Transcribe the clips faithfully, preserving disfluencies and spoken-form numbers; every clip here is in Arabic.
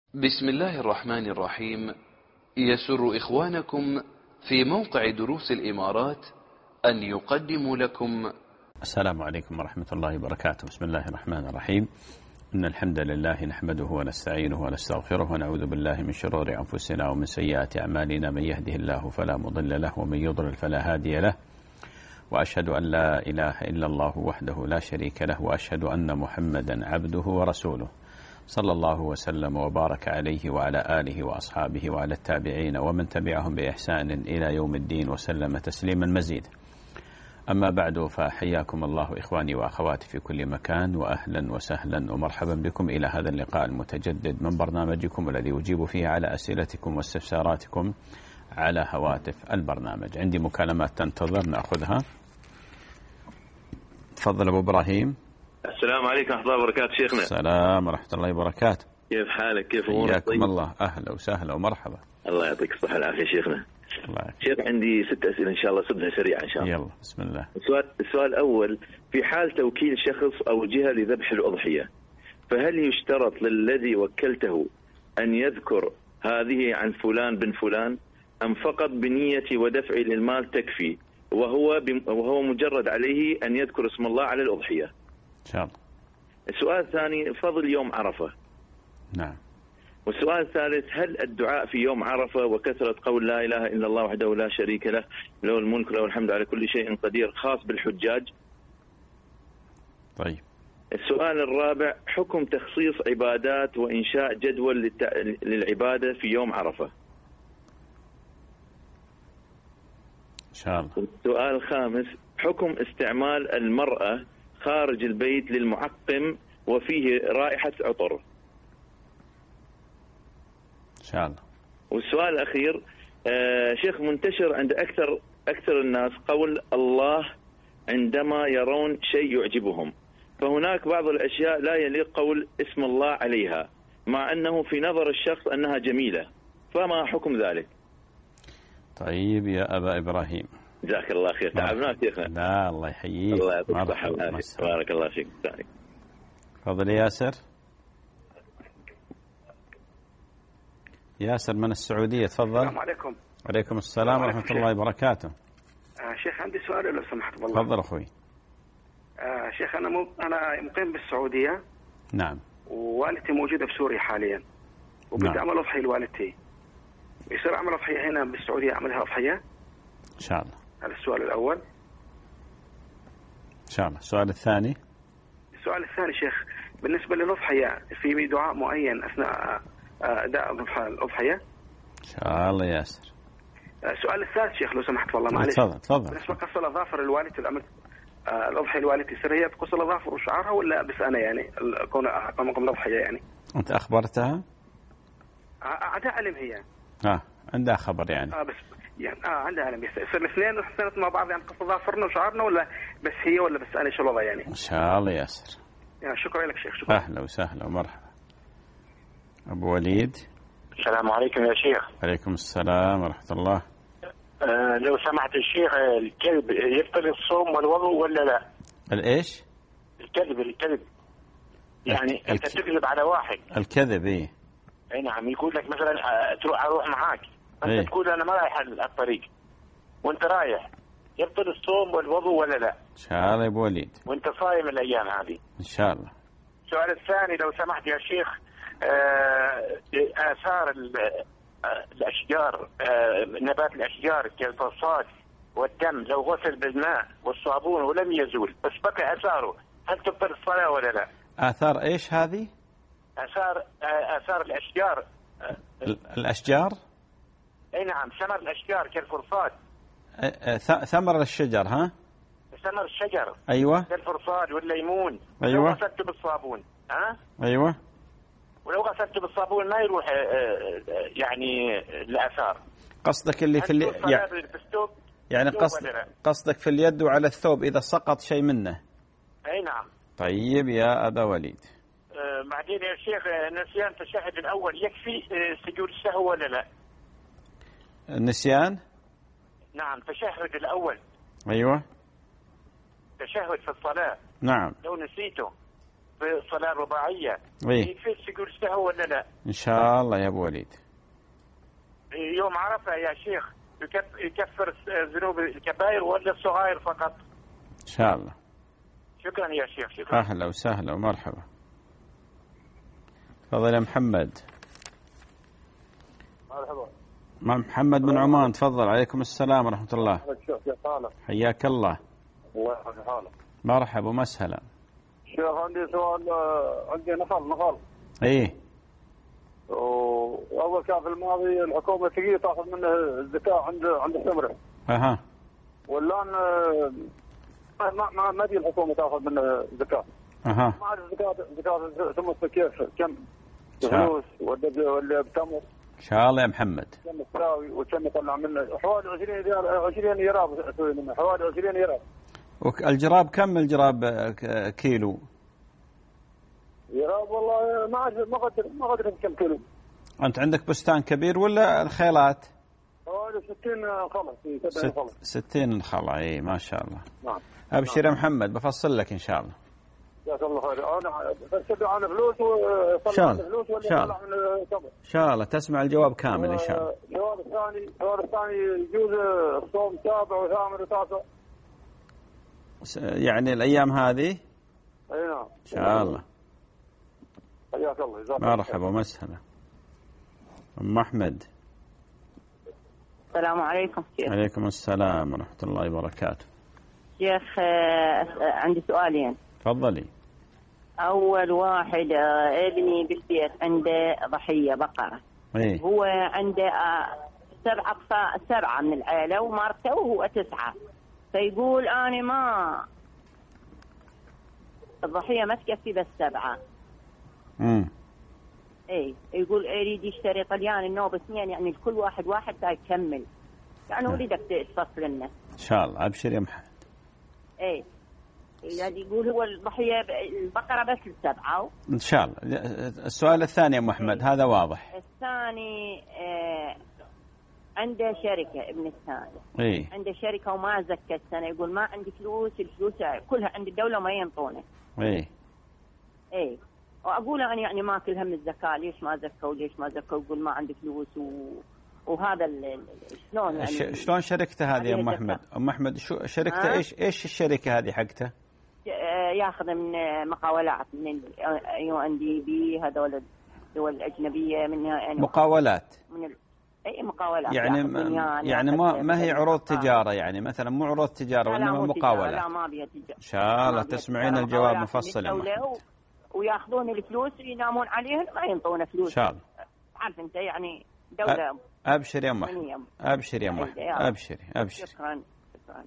بسم الله الرحمن الرحيم. يسر إخوانكم في موقع دروس الإمارات أن يقدموا لكم. السلام عليكم ورحمة الله وبركاته. بسم الله الرحمن الرحيم. إن الحمد لله نحمده ونستعينه ونستغفره ونعوذ بالله من شرور أنفسنا ومن سيئات أعمالنا. من يهده الله فلا مضل له ومن يضلل فلا هادي له، وأشهد أن لا إله إلا الله وحده لا شريك له، وأشهد أن محمدا عبده ورسوله صلى الله وسلم وبارك عليه وعلى آله وأصحابه وعلى التابعين ومن تبعهم بإحسان إلى يوم الدين وسلم تسليما مزيدا. أما بعد، فحياكم الله إخواني وأخواتي في كل مكان، وأهلا وسهلا ومرحبا بكم إلى هذا اللقاء المتجدد من برنامجكم الذي يجيب فيه على أسئلتكم واستفساراتكم على هواتف البرنامج. عندي مكالمات تنتظر نأخذها. تفضل أبو إبراهيم. السلام عليكم ورحمة الله وبركاته شيخنا. السلام ورحمة الله وبركاته. كيف حالك؟ كيف أمورك؟ حياكم طيب؟ الله، أهلا وسهلا ومرحبا. الله يعطيك الصحة والعافية شيخنا. الله يعافيك. شيخ عندي ست أسئلة إن شاء الله، صدها سريعة إن شاء الله. يلا بسم الله. السؤال السؤال الأول: في حال توكيل شخص أو جهة لذبح الأضحية، فهل يشترط للذي وكلته أن يذكر هذه عن فلان بن فلان، أم فقط بنية ودفع للمال تكفي، وهو وهو مجرد عليه أن يذكر اسم الله على الأضحية؟ إن شاء الله. السؤال الثاني: فضل يوم عرفة. نعم. والسؤال الثالث: هل الدعاء في يوم عرفة وكثرة قول لا إله إلا الله وحده لا شريك له له الملك له الحمد على كل شيء قدير خاص بالحجاج؟ طيب. السؤال الرابع: حكم تخصيص عبادات وإنشاء جدول للت... للعبادة في يوم عرفة. إن شاء الله. السؤال الخامس: حكم استعمال المرأة خارج البيت للمعقم وفيه رائحة عطر. إن شاء الله. والسؤال الأخير: آه شيخ، منتشر عند أكثر أكثر الناس قول الله عندما يرون شيء يعجبهم، فهناك بعض الأشياء لا يليق قول اسم الله عليها مع أنه في نظر الشخص أنها جميلة، فما حكم ذلك؟ طيب يا أبا إبراهيم، جزاك الله خير. تعبناك شيخنا. لا الله يحييك. الله يعطيك الصحة والعافية. بارك الله فيك. تفضل ياسر. ياسر من السعودية، تفضل. السلام عليكم. وعليكم السلام ورحمة الله وبركاته. آه شيخ، عندي سؤال لو سمحت والله. تفضل أخوي. آه شيخ، أنا مو... أنا مقيم بالسعودية. نعم. ووالدتي موجودة في سوريا حاليا، وبدي نعم. أعمل أضحية لوالدتي. يصير أعمل أضحية هنا بالسعودية، أعملها أضحية؟ إن شاء الله. هذا السؤال الأول. إن شاء الله. السؤال الثاني. السؤال الثاني شيخ، بالنسبة للأضحية في دعاء معين أثناء أداء الأضحية؟ إن شاء الله ياسر. السؤال الثالث شيخ لو سمحت والله معلش. تفضل تفضل. بالنسبة لقص الأظافر لوالدتي، الأمر الأضحية لوالدتي سر هي تقص الأظافر وشعرها، ولا بس أنا يعني كون أقوم الأضحية يعني؟ أنت أخبرتها؟ عندها علم هي. آه عندها خبر يعني. آه بس يعني آه عندها علم. يصير الاثنين حسنت مع بعض يعني قص أظافرنا وشعرنا، ولا بس هي ولا بس أنا؟ شو الوضع يعني؟ إن شاء الله ياسر. يعني شكرا لك شيخ. شكرا. أهلا وسهلا ومرحبا. أبو وليد. السلام عليكم يا شيخ. عليكم السلام ورحمة الله. آه لو سمحت الشيخ، الكذب يبطل الصوم والوضوء ولا لا؟ الإيش؟ الكذب الكذب يعني الك... أنت تكذب على واحد. الكذب إيه؟ أي نعم. يقول لك مثلا تروح أروح معاك، أنت إيه؟ تقول أنا ما رايح الطريق وأنت رايح، يبطل الصوم والوضوء ولا لا؟ إن شاء الله يا أبو وليد. وأنت صايم الأيام هذه. إن شاء الله. السؤال الثاني لو سمحت يا شيخ، آه آثار الأشجار، آه نبات الأشجار كالفصاد والدم لو غسل بالماء والصابون ولم يزول بس بقي أثاره، هل تبطل الصلاة ولا لا؟ آثار إيش هذه؟ آثار آه آثار الأشجار. آه الأشجار؟ أي نعم، ثمر الأشجار كالفرصاد. ثمر الشجر ها؟ ثمر الشجر. أيوة. كالفرصاد والليمون. أيوة. لو غسلته بالصابون ها؟ أيوة. ولو غسلته بالصابون ما يروح يعني الآثار. قصدك اللي في اللي يعني, يعني قصد قصدك في اليد وعلى الثوب إذا سقط شيء منه. أي نعم. طيب يا أبا وليد. آه بعدين يا شيخ، نسيان التشهد الأول يكفي سجود السهو ولا لا؟ النسيان؟ نعم، تشهد الأول. أيوة. تشهد في الصلاة. نعم. لو نسيته بالصلاة الرباعية إيه. يفس يقول سهو ولا لا؟ إن شاء الله يا أبو وليد. يوم عرفة يا شيخ يكفر ذنوب الكبائر ولا الصغائر فقط؟ إن شاء الله. شكرا يا شيخ. شكرا. أهلا وسهلا ومرحبا. تفضل يا محمد. مرحبا. محمد من عمان، تفضل. عليكم السلام ورحمة الله. حياك الله. الله يحفظ حالك. مرحبا ومسهلا. شيخ عندي سؤال، عندي نخل نخل. ايه. واول كان في الماضي الحكومه تجي تاخذ منه الزكاه عند عند الثمره. اها. والان ما ما ما تجي الحكومه تاخذ منه الزكاه. اها. ما اعرف الزكاه الزكاه تمثل كيف، كم فلوس ولا ولا بتمر. ان شاء الله يا محمد. كم تساوي وكم يطلع منه؟ حوالي عشرين ريال، عشرين ريال اسوي منه، حوالي عشرين ريال. الجراب كم الجراب كيلو؟ جراب والله ما أعرف، ما قدر ما قدر كم كيلو. أنت عندك بستان كبير ولا الخيلات؟ حوالي ستين خلة. ست خلة. ستين خلة. إيه ما شاء الله. نعم. أبشر يا محمد، بفصل لك إن شاء الله. جزاك الله خير. أنا بستدعي عن فلوس وطلع فلوس ولا طلع من كم؟ إن شاء الله تسمع الجواب كامل إن شاء الله. الجواب الثاني، الجواب الثاني يجوز الصوم سابع وثامن وتاسع. يعني الأيام هذه؟ أي نعم. إن شاء الله. حياك الله. جزاك الله. مرحبا ومسهلا. أم أحمد. السلام عليكم شيخ. عليكم السلام ورحمة الله وبركاته. شيخ عندي سؤالين. تفضلي. أول واحد، ابني بالبيت عنده ضحية بقرة. إيه؟ هو عنده سبعة سبعة من العائلة ومرته وهو تسعة، فيقول أنا ما الضحية ما تكفي بس سبعة. امم اي يقول اريد يشتري طليان النوب اثنين، يعني الكل واحد واحد تا يكمل، يعني اريدك تفصل لنا. ان شاء الله. ابشر يا محمد. اي يعني يقول هو الضحيه البقره بس السبعه. ان شاء الله. السؤال الثاني يا محمد. هذا واضح. الثاني آه عنده شركه، ابن الثاني اي عنده شركه وما زكى السنه، يقول ما عندي فلوس، الفلوس كلها عند الدوله وما ينطونه. اي اي واقول انا يعني ما كل هم الزكاه، ليش ما زكوا ليش ما زكوا؟ يقول ما عندي فلوس و... وهذا شلون يعني شلون شركته هذه يا ام احمد؟ ام احمد شو شركته؟ ايش ايش الشركه هذه حقته؟ ياخذ من مقاولات من يو ان دي بي، هذول الدول الاجنبيه منها يعني مقاولات من ال... اي مقاولات يعني ما يعني ما ما هي عروض تجاره، يعني مثلا مو عروض تجاره وانما مقاولات. لا ما بيها تجاره. ان شاء الله تسمعين الجواب مفصل يا محمد. وياخذون الفلوس ينامون عليهم ما ينطون فلوس. ان شاء الله. عارف انت يعني دوله. ابشر يا محمد. ابشر يا محمد. ابشري ابشري. شكرا شكرا.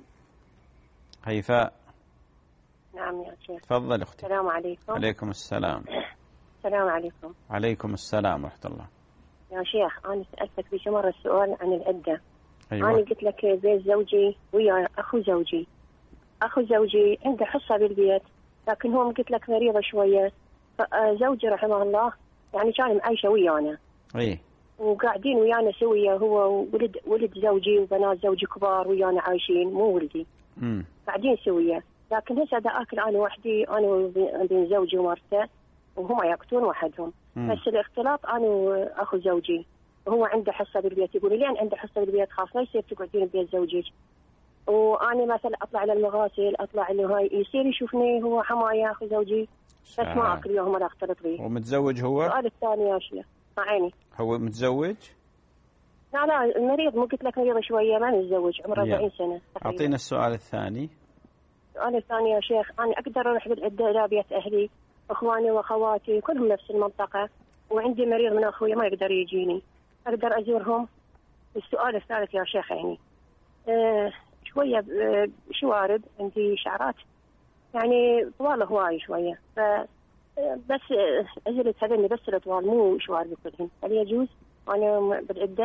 هيفاء. نعم يا شيخ. تفضل اختي. السلام عليكم. عليكم السلام. السلام عليكم. عليكم السلام ورحمه الله. يا شيخ انا سالتك في مره السؤال عن العده. أيوة. انا قلت لك بيت زوجي ويا اخو زوجي، اخو زوجي عنده حصه بالبيت، لكن هو قلت لك مريضه شويه، زوجي رحمه الله يعني كان معيشه ويانا. اي. وقاعدين ويانا سويه، هو وولد ولد زوجي وبنات زوجي كبار ويانا عايشين، مو ولدي. امم قاعدين سويه، لكن هسه دا اكل انا وحدي، انا وبين زوجي ومرته، وهم ياكلون وحدهم. مم. بس الاختلاط انا واخو زوجي، وهو عنده حصه بالبيت، يقول لين عنده حصه بالبيت خاص ما يصير تقعدين ببيت زوجك. وانا مثلا اطلع على المغاسل، اطلع انه هاي يصير يشوفني هو حمايه اخو زوجي، بس ما اكل وياهم ولا اختلط به. ومتزوج هو؟ السؤال الثاني يا شيخ عيني. هو متزوج؟ لا لا مريض، مو قلت لك مريضه شويه، ما متزوج، عمره أربعين سنه. اعطينا السؤال الثاني. السؤال الثاني يا شيخ، انا اقدر اروح بالعده الى بيت اهلي، اخواني واخواتي كلهم نفس المنطقه، وعندي مريض من اخوي ما يقدر يجيني، اقدر ازورهم؟ السؤال الثالث يا شيخ يعني أه شويه أه شوارب، عندي شعرات يعني طوال هواي شويه، ف بس أزلت هذني بس الأطوال مو شوارب كلهن، هل يجوز وأنا بالعدة؟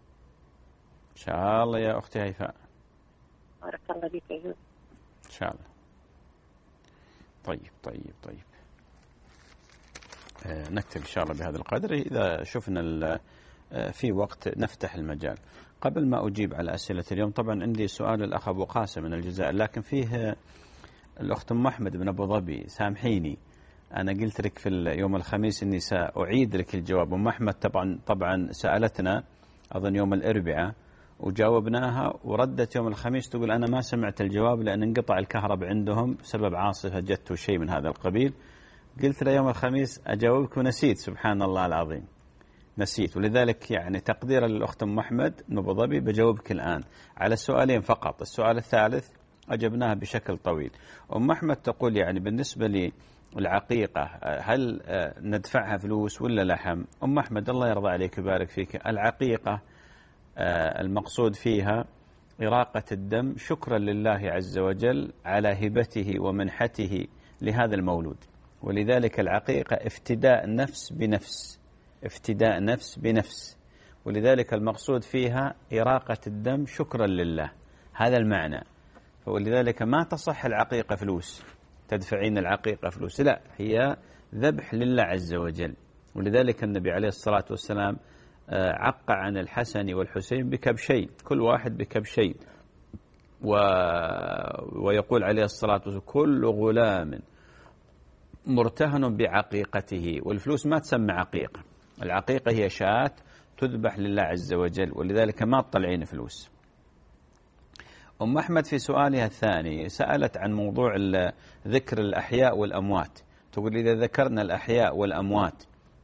إن شاء الله يا أختي هيفاء. بارك الله بك يا يوسف. إن شاء الله. طيب طيب طيب آه نكتب إن شاء الله بهذا القدر، إذا شفنا في وقت نفتح المجال. قبل ما أجيب على أسئلة اليوم، طبعا عندي سؤال الأخ أبو قاسم من الجزائر، لكن فيه الأخت أم أحمد بن أبو ظبي، سامحيني أنا قلت لك في يوم الخميس أني سأعيد لك الجواب. أم أحمد طبعا طبعا سألتنا أظن يوم الأربعاء وجاوبناها، وردت يوم الخميس تقول أنا ما سمعت الجواب لأن انقطع الكهرباء عندهم بسبب عاصفة جت وشيء من هذا القبيل. قلت له يوم الخميس أجاوبك ونسيت، سبحان الله العظيم نسيت. ولذلك يعني تقدير للأخت أم أحمد من أبو ظبي بجاوبك الآن على السؤالين فقط. السؤال الثالث أجبناها بشكل طويل. أم أحمد تقول يعني بالنسبة للعقيقة هل ندفعها فلوس ولا لحم؟ أم أحمد الله يرضى عليك ويبارك فيك، العقيقة المقصود فيها إراقة الدم شكرا لله عز وجل على هبته ومنحته لهذا المولود، ولذلك العقيقة افتداء نفس بنفس، افتداء نفس بنفس، ولذلك المقصود فيها إراقة الدم شكرا لله، هذا المعنى. ولذلك ما تصح العقيقة فلوس، تدفعين العقيقة فلوس، لا، هي ذبح لله عز وجل. ولذلك النبي عليه الصلاة والسلام عق عن الحسن والحسين بكبشين، كل واحد بكبشين، و... ويقول عليه الصلاة والسلام كل غلام مرتهن بعقيقته. والفلوس ما تسمى عقيقة، العقيقة هي شاة تذبح لله عز وجل، ولذلك ما تطلعين فلوس. أم أحمد في سؤالها الثاني سألت عن موضوع ذكر الأحياء والأموات، تقول إذا ذكرنا الأحياء والأموات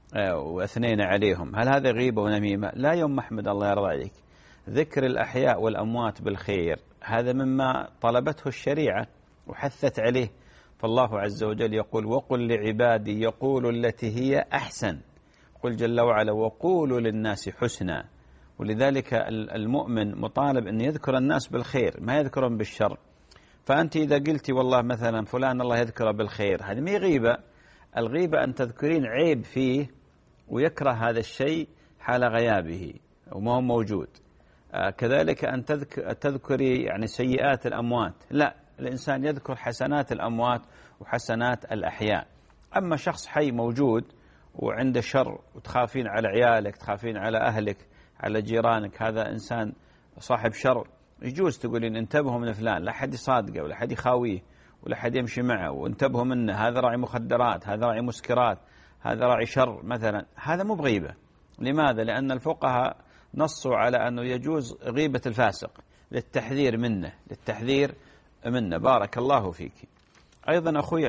وأثنينا عليهم هل هذا غيبة ونميمة؟ لا يا أم أحمد الله يرضى عليك، ذكر الأحياء والأموات بالخير هذا مما طلبته الشريعة وحثت عليه. فالله عز وجل يقول وقل لعبادي يقول التي هي أحسن، قل جل وعلا وقولوا للناس حسنا. ولذلك المؤمن مطالب أن يذكر الناس بالخير ما يذكرهم بالشر. فأنت إذا قلتي والله مثلا فلان الله يذكره بالخير هذه ما غيبة، الغيبة أن تذكرين عيب فيه ويكره هذا الشيء حال غيابه وما هو موجود. آه كذلك أن تذكري يعني سيئات الأموات، لا، الإنسان يذكر حسنات الأموات وحسنات الأحياء. أما شخص حي موجود وعنده شر وتخافين على عيالك، تخافين على أهلك، على جيرانك، هذا إنسان صاحب شر، يجوز تقولين انتبهوا من فلان، لا حد يصادقه ولا حد يخاويه ولا حد يمشي معه، وانتبهوا منه، هذا راعي مخدرات، هذا راعي مسكرات، هذا راعي شر مثلا، هذا مو بغيبة. لماذا؟ لأن الفقهاء نصوا على أنه يجوز غيبة الفاسق للتحذير منه، للتحذير منه. بارك الله فيك. أيضا أخوي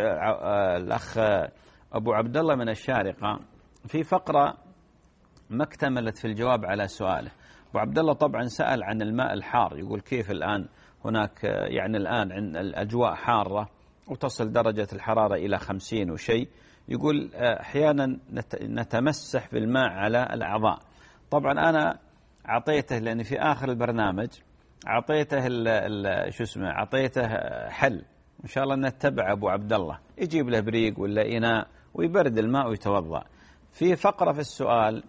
الأخ أبو عبد الله من الشارقة في فقرة ما اكتملت في الجواب على سؤاله. أبو عبد الله طبعا سأل عن الماء الحار، يقول كيف الآن هناك يعني الآن عند الأجواء حارة وتصل درجة الحرارة إلى خمسين وشيء، يقول أحيانا نتمسح بالماء على الأعضاء. طبعا أنا أعطيته لأن في آخر البرنامج أعطيته شو اسمه أعطيته حل، إن شاء الله نتبع أبو عبد الله، يجيب له بريق ولا إناء ويبرد الماء ويتوضأ. في فقرة في السؤال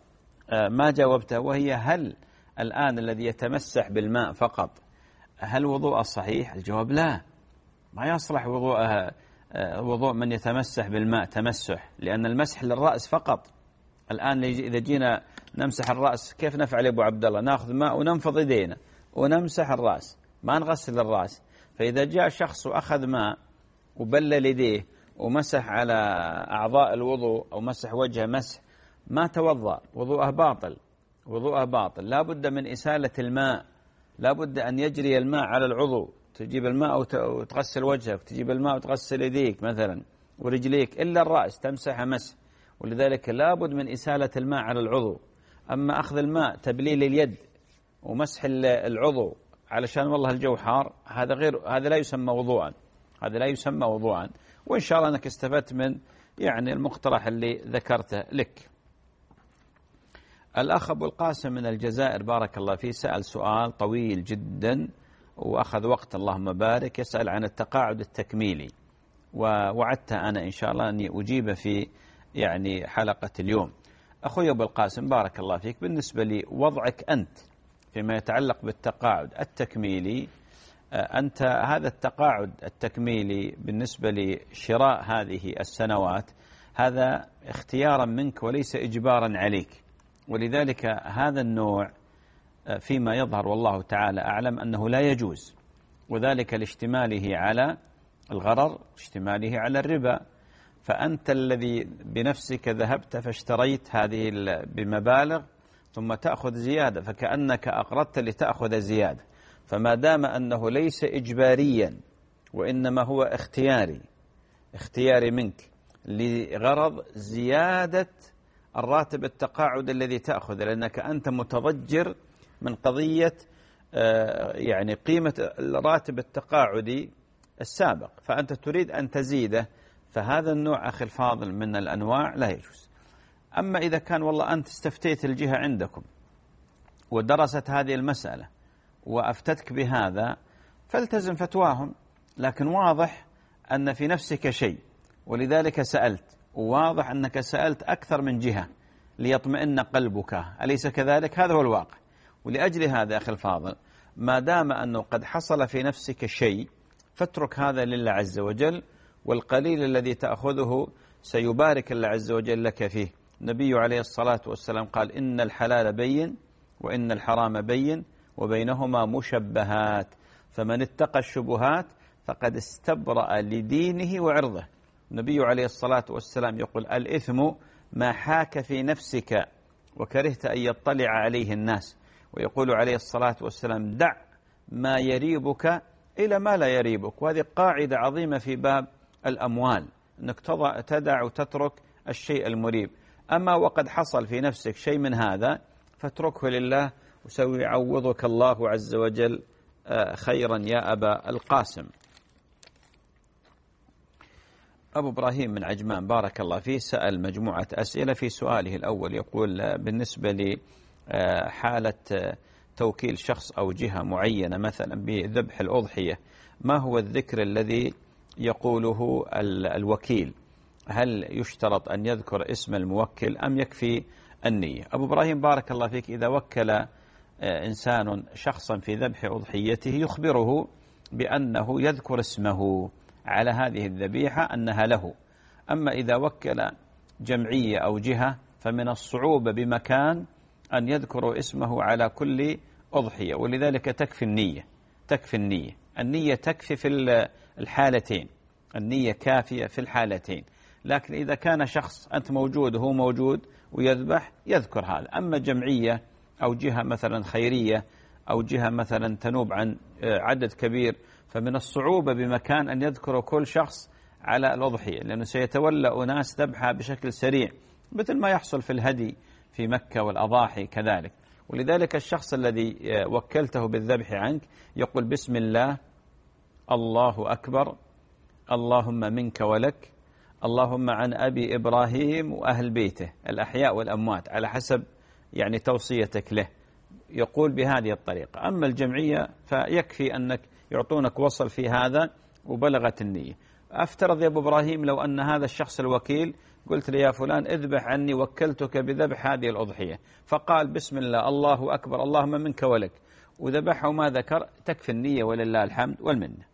ما جاوبته، وهي هل الآن الذي يتمسح بالماء فقط هل وضوءه صحيح؟ الجواب لا، ما يصلح وضوءه وضوء من يتمسح بالماء تمسح، لأن المسح للرأس فقط. الآن إذا جينا نمسح الرأس كيف نفعل يا أبو عبد الله؟ نأخذ ماء وننفض يدينا ونمسح الرأس، ما نغسل الرأس. فإذا جاء شخص وأخذ ماء وبلل يديه ومسح على أعضاء الوضوء أو مسح وجهه مسح، ما توضأ، وضوءه باطل، وضوءه باطل. لا بد من إسالة الماء، لا بد أن يجري الماء على العضو، تجيب الماء وتغسل وجهك، تجيب الماء وتغسل يديك مثلا ورجليك، إلا الرأس تمسح مسح. ولذلك لا بد من إسالة الماء على العضو. أما أخذ الماء تبليل اليد ومسح العضو علشان والله الجو حار، هذا غير، هذا لا يسمى وضوءا، هذا لا يسمى وضوءا. وإن شاء الله أنك استفدت من يعني المقترح اللي ذكرته لك. الأخ أبو القاسم من الجزائر بارك الله فيه سأل سؤال طويل جدا وأخذ وقت اللهم بارك، يسأل عن التقاعد التكميلي، ووعدت أنا إن شاء الله أني أجيب في يعني حلقة اليوم. أخوي أبو القاسم بارك الله فيك، بالنسبة لي وضعك أنت فيما يتعلق بالتقاعد التكميلي، أنت هذا التقاعد التكميلي بالنسبة لشراء هذه السنوات هذا اختيارا منك وليس إجبارا عليك. ولذلك هذا النوع فيما يظهر والله تعالى أعلم أنه لا يجوز، وذلك لاشتماله على الغرر، اشتماله على الربا. فأنت الذي بنفسك ذهبت فاشتريت هذه بمبالغ ثم تأخذ زيادة، فكأنك أقرضت لتأخذ زيادة. فما دام أنه ليس إجباريا وإنما هو اختياري اختياري منك لغرض زيادة الراتب التقاعد الذي تأخذ، لأنك أنت متضجر من قضية يعني قيمة الراتب التقاعدي السابق، فأنت تريد أن تزيده، فهذا النوع أخي الفاضل من الأنواع لا يجوز. أما إذا كان والله أنت استفتيت الجهة عندكم ودرست هذه المسألة وأفتتك بهذا فالتزم فتواهم، لكن واضح أن في نفسك شيء ولذلك سألت، وواضح أنك سألت أكثر من جهة ليطمئن قلبك، أليس كذلك؟ هذا هو الواقع. ولأجل هذا أخي الفاضل ما دام أنه قد حصل في نفسك شيء فاترك هذا لله عز وجل، والقليل الذي تأخذه سيبارك الله عز وجل لك فيه. النبي عليه الصلاة والسلام قال إن الحلال بين وإن الحرام بين وبينهما مشبهات، فمن اتقى الشبهات فقد استبرأ لدينه وعرضه. النبي عليه الصلاة والسلام يقول الإثم ما حاك في نفسك وكرهت أن يطلع عليه الناس، ويقول عليه الصلاة والسلام دع ما يريبك إلى ما لا يريبك. وهذه قاعدة عظيمة في باب الأموال، أنك تدع وتترك الشيء المريب. أما وقد حصل في نفسك شيء من هذا فاتركه لله وسيعوضك الله عز وجل خيرا يا أبا القاسم. أبو إبراهيم من عجمان بارك الله فيه سأل مجموعة أسئلة. في سؤاله الأول يقول بالنسبة لحالة توكيل شخص أو جهة معينة مثلا بذبح الأضحية، ما هو الذكر الذي يقوله الوكيل؟ هل يشترط أن يذكر اسم الموكل أم يكفي النية؟ أبو إبراهيم بارك الله فيك إذا وكل إنسان شخصا في ذبح أضحيته يخبره بأنه يذكر اسمه على هذه الذبيحة أنها له. أما إذا وكل جمعية أو جهة فمن الصعوبة بمكان أن يذكروا اسمه على كل أضحية، ولذلك تكفي النية. تكفي النية النية تكفي في الحالتين، النية كافية في الحالتين. لكن إذا كان شخص أنت موجود وهو موجود ويذبح يذكر هذا. أما جمعية أو جهة مثلا خيرية أو جهة مثلا تنوب عن عدد كبير فمن الصعوبة بمكان أن يذكر كل شخص على الأضحية، لأنه سيتولى أناس ذبحها بشكل سريع مثل ما يحصل في الهدي في مكة والأضاحي كذلك. ولذلك الشخص الذي وكلته بالذبح عنك يقول بسم الله الله أكبر اللهم منك ولك اللهم عن أبي إبراهيم وأهل بيته الأحياء والأموات على حسب يعني توصيتك له، يقول بهذه الطريقة. أما الجمعية فيكفي أنك يعطونك وصل في هذا وبلغت النية. أفترض يا أبو إبراهيم لو أن هذا الشخص الوكيل قلت لي يا فلان اذبح عني وكلتك بذبح هذه الأضحية، فقال بسم الله الله أكبر اللهم منك ولك وذبحه وما ذكر، تكفي النية ولله الحمد والمنة.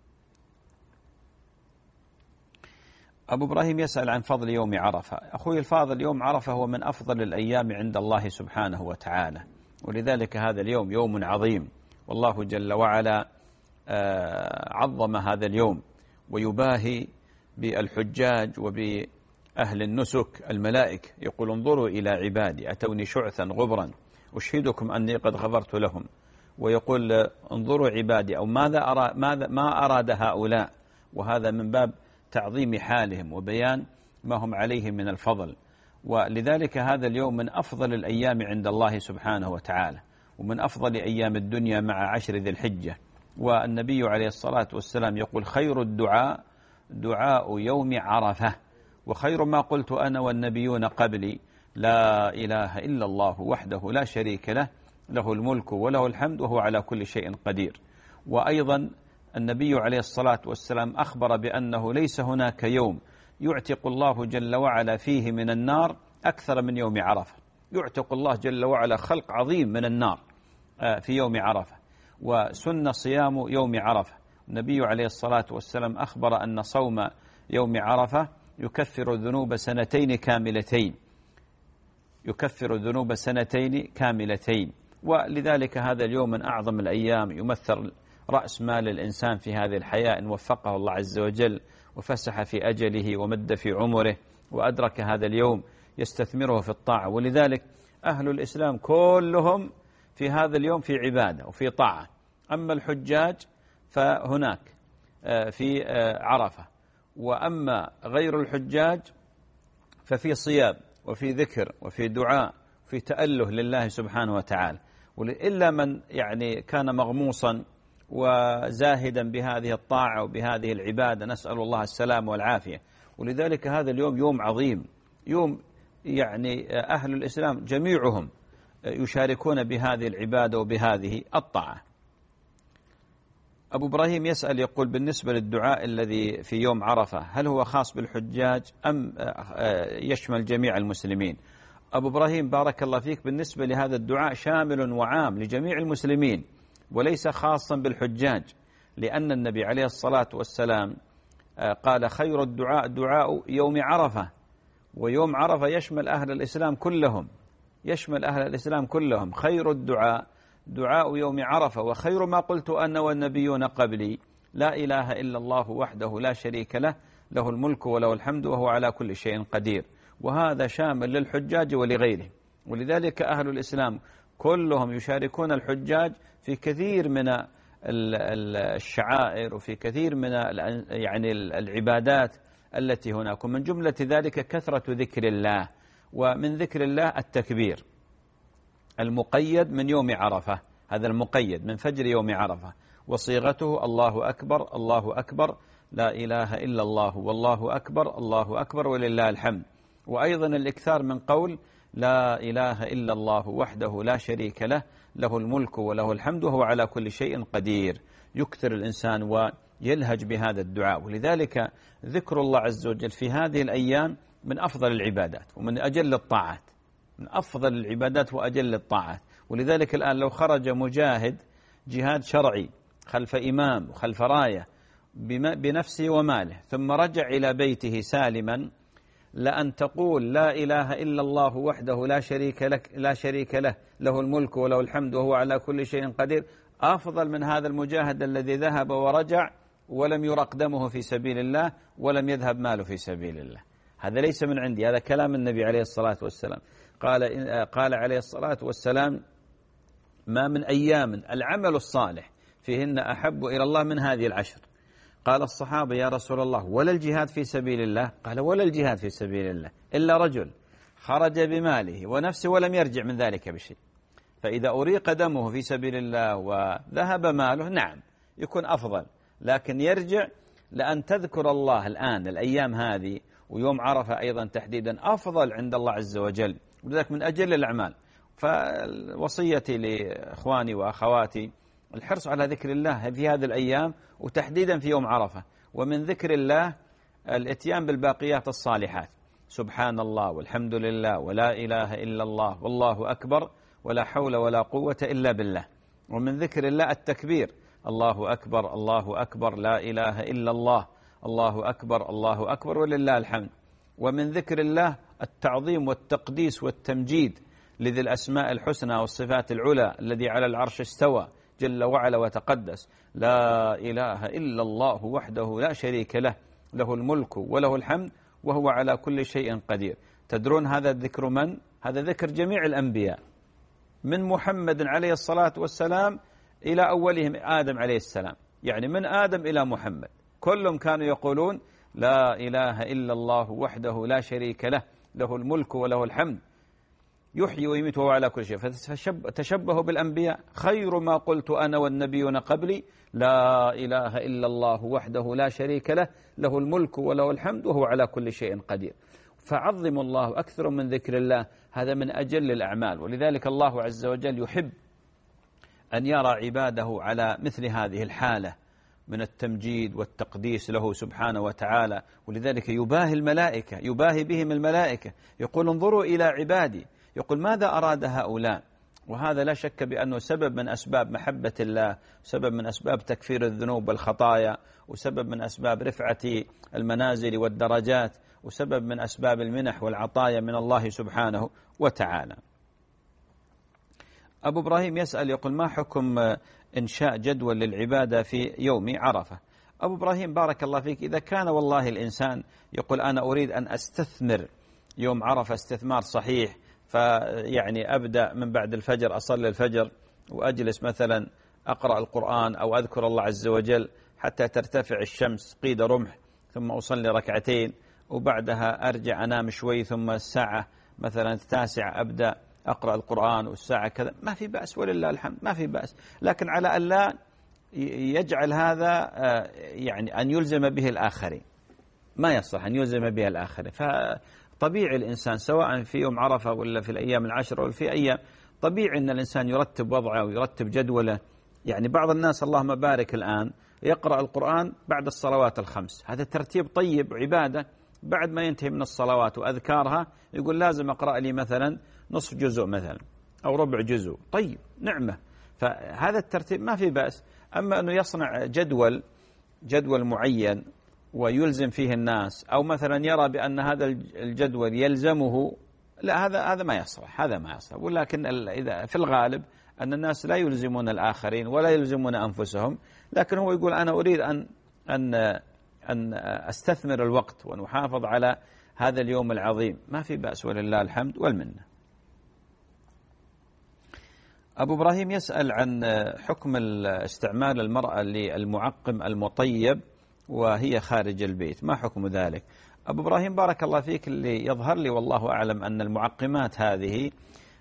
أبو إبراهيم يسأل عن فضل يوم عرفة. أخوي الفاضل يوم عرفة هو من أفضل الأيام عند الله سبحانه وتعالى، ولذلك هذا اليوم يوم عظيم، والله جل وعلا عظم هذا اليوم ويباهي بالحجاج وبأهل النسك. الملائكة يقول انظروا إلى عبادي أتوني شعثا غبرا أشهدكم أني قد غفرت لهم، ويقول انظروا عبادي أو ماذا أرى ماذا ما أراد هؤلاء، وهذا من باب تعظيم حالهم وبيان ما هم عليه من الفضل. ولذلك هذا اليوم من أفضل الأيام عند الله سبحانه وتعالى ومن أفضل أيام الدنيا مع عشر ذي الحجة. والنبي عليه الصلاة والسلام يقول خير الدعاء دعاء يوم عرفة، وخير ما قلت أنا والنبيون قبلي لا إله إلا الله وحده لا شريك له له الملك وله الحمد وهو على كل شيء قدير. وأيضا النبي عليه الصلاة والسلام أخبر بأنه ليس هناك يوم يعتق الله جل وعلا فيه من النار أكثر من يوم عرفة. يعتق الله جل وعلا خلق عظيم من النار في يوم عرفة، وسن صيام يوم عرفة. النبي عليه الصلاة والسلام أخبر أن صوم يوم عرفة يكفر ذنوب سنتين كاملتين يكفر ذنوب سنتين كاملتين. ولذلك هذا اليوم من أعظم الأيام، يمثل رأس مال الإنسان في هذه الحياة إن وفقه الله عز وجل وفسح في أجله ومد في عمره وأدرك هذا اليوم يستثمره في الطاعة. ولذلك أهل الإسلام كلهم في هذا اليوم في عبادة وفي طاعة. أما الحجاج فهناك في عرفة، وأما غير الحجاج ففي صيام وفي ذكر وفي دعاء وفي تأله لله سبحانه وتعالى. إلا من يعني كان مغموصا وزاهدا بهذه الطاعة وبهذه العبادة، نسأل الله السلام والعافية. ولذلك هذا اليوم يوم عظيم، يوم يعني أهل الإسلام جميعهم يشاركون بهذه العبادة وبهذه الطاعة. أبو إبراهيم يسأل يقول: بالنسبة للدعاء الذي في يوم عرفة هل هو خاص بالحجاج أم يشمل جميع المسلمين؟ أبو إبراهيم بارك الله فيك، بالنسبة لهذا الدعاء شامل وعام لجميع المسلمين وليس خاصا بالحجاج، لأن النبي عليه الصلاة والسلام قال: خير الدعاء دعاء يوم عرفة. ويوم عرفة يشمل أهل الإسلام كلهم، يشمل أهل الإسلام كلهم. خير الدعاء دعاء يوم عرفة، وخير ما قلت أنا والنبيون قبلي لا إله إلا الله وحده لا شريك له، له الملك وله الحمد وهو على كل شيء قدير. وهذا شامل للحجاج ولغيره. ولذلك أهل الإسلام كلهم يشاركون الحجاج في كثير من الشعائر وفي كثير من يعني العبادات التي هناك. ومن جملة ذلك كثرة ذكر الله، ومن ذكر الله التكبير المقيد من يوم عرفة، هذا المقيد من فجر يوم عرفة، وصيغته الله أكبر الله أكبر لا إله إلا الله والله أكبر الله أكبر ولله الحمد. وأيضا الإكثار من قول لا إله إلا الله وحده لا شريك له، له الملك وله الحمد وهو على كل شيء قدير. يكثر الإنسان ويلهج بهذا الدعاء. ولذلك ذكر الله عز وجل في هذه الأيام من أفضل العبادات ومن أجل الطاعات، من أفضل العبادات وأجل الطاعات. ولذلك الآن لو خرج مجاهد جهاد شرعي خلف إمام وخلف راية بنفسه وماله ثم رجع إلى بيته سالما، لأن تقول لا إله إلا الله وحده لا شريك لك لا شريك له له الملك وله الحمد وهو على كل شيء قدير، أفضل من هذا المجاهد الذي ذهب ورجع ولم يرق دمه في سبيل الله ولم يذهب ماله في سبيل الله. هذا ليس من عندي، هذا كلام النبي عليه الصلاة والسلام. قال قال عليه الصلاة والسلام: ما من أيام العمل الصالح فيهن أحب إلى الله من هذه العشر. قال الصحابة: يا رسول الله ولا الجهاد في سبيل الله؟ قال: ولا الجهاد في سبيل الله إلا رجل خرج بماله ونفسه ولم يرجع من ذلك بشيء. فإذا أريق دمه في سبيل الله وذهب ماله نعم يكون أفضل، لكن يرجع، لأن تذكر الله الآن الأيام هذه ويوم عرفة أيضا تحديدا أفضل عند الله عز وجل، ولذلك من أجل الأعمال. فوصيتي لإخواني وأخواتي الحرص على ذكر الله في هذه الأيام وتحديدا في يوم عرفة. ومن ذكر الله الاتيان بالباقيات الصالحات، سبحان الله والحمد لله ولا إله إلا الله والله أكبر ولا حول ولا قوة إلا بالله. ومن ذكر الله التكبير، الله أكبر الله أكبر لا إله إلا الله الله أكبر الله أكبر ولله الحمد. ومن ذكر الله التعظيم والتقديس والتمجيد لذي الأسماء الحسنى والصفات العلى الذي على العرش استوى جل وعلا وتقدس، لا إله إلا الله وحده لا شريك له له الملك وله الحمد وهو على كل شيء قدير. تدرون هذا الذكر من؟ هذا ذكر جميع الأنبياء من محمد عليه الصلاة والسلام إلى أولهم آدم عليه السلام، يعني من آدم إلى محمد كلهم كانوا يقولون لا إله إلا الله وحده لا شريك له له الملك وله الحمد يحيي ويميت وهو على كل شيء. فتشبهوا بالأنبياء. خير ما قلت أنا والنبيون قبلي لا إله إلا الله وحده لا شريك له له الملك وله الحمد وهو على كل شيء قدير. فعظموا الله أكثر من ذكر الله، هذا من أجل الأعمال. ولذلك الله عز وجل يحب أن يرى عباده على مثل هذه الحالة من التمجيد والتقديس له سبحانه وتعالى. ولذلك يباهي الملائكة، يباهي بهم الملائكة، يقول انظروا إلى عبادي، يقول ماذا أراد هؤلاء. وهذا لا شك بأنه سبب من أسباب محبة الله، سبب من أسباب تكفير الذنوب والخطايا، وسبب من أسباب رفعة المنازل والدرجات، وسبب من أسباب المنح والعطايا من الله سبحانه وتعالى. أبو إبراهيم يسأل يقول: ما حكم إنشاء جدول للعبادة في يوم عرفة؟ أبو إبراهيم بارك الله فيك، إذا كان والله الإنسان يقول أنا أريد أن أستثمر يوم عرفة استثمار صحيح، فيعني أبدأ من بعد الفجر أصلي الفجر وأجلس مثلا أقرأ القرآن أو أذكر الله عز وجل حتى ترتفع الشمس قيد رمح، ثم أصلي ركعتين وبعدها أرجع أنام شوي، ثم الساعة مثلا التاسعة أبدأ أقرأ القرآن والساعة كذا، ما في بأس ولله الحمد، ما في بأس. لكن على أن لا يجعل هذا يعني أن يلزم به الآخرين، ما يصلح أن يلزم به الآخرين. فطبيعي الإنسان سواء في يوم عرفة ولا في الأيام العشر ولا في أيام، طبيعي أن الإنسان يرتب وضعه ويرتب جدوله. يعني بعض الناس اللهم بارك الآن يقرأ القرآن بعد الصلوات الخمس، هذا ترتيب طيب وعبادة. بعد ما ينتهي من الصلوات وأذكارها يقول لازم أقرأ لي مثلا نصف جزء مثلا أو ربع جزء، طيب نعمة، فهذا الترتيب ما في بأس. أما أنه يصنع جدول جدول معين ويلزم فيه الناس، أو مثلا يرى بأن هذا الجدول يلزمه، لا، هذا هذا ما يصلح، هذا ما يصلح. ولكن إذا في الغالب أن الناس لا يلزمون الآخرين ولا يلزمون أنفسهم، لكن هو يقول أنا أريد أن أن أن أستثمر الوقت وأن أحافظ على هذا اليوم العظيم، ما في بأس ولله الحمد والمنة. أبو إبراهيم يسأل عن حكم استعمال المرأة للمعقم المطيب وهي خارج البيت، ما حكم ذلك؟ أبو إبراهيم بارك الله فيك، اللي يظهر لي والله أعلم أن المعقمات هذه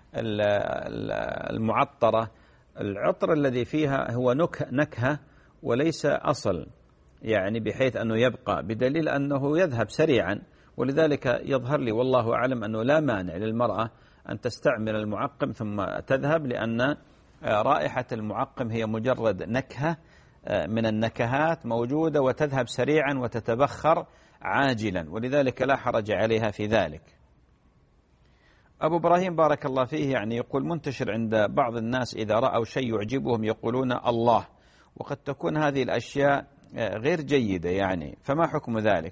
المعطرة، العطر الذي فيها هو نكهة وليس أصل، يعني بحيث أنه يبقى، بدليل أنه يذهب سريعا. ولذلك يظهر لي والله أعلم أنه لا مانع للمرأة أن تستعمل المعقم ثم تذهب، لأن رائحة المعقم هي مجرد نكهة من النكهات موجودة وتذهب سريعا وتتبخر عاجلا، ولذلك لا حرج عليها في ذلك. أبو إبراهيم بارك الله فيه يعني يقول منتشر عند بعض الناس إذا رأوا شيء يعجبهم يقولون الله، وقد تكون هذه الأشياء غير جيدة يعني، فما حكم ذلك؟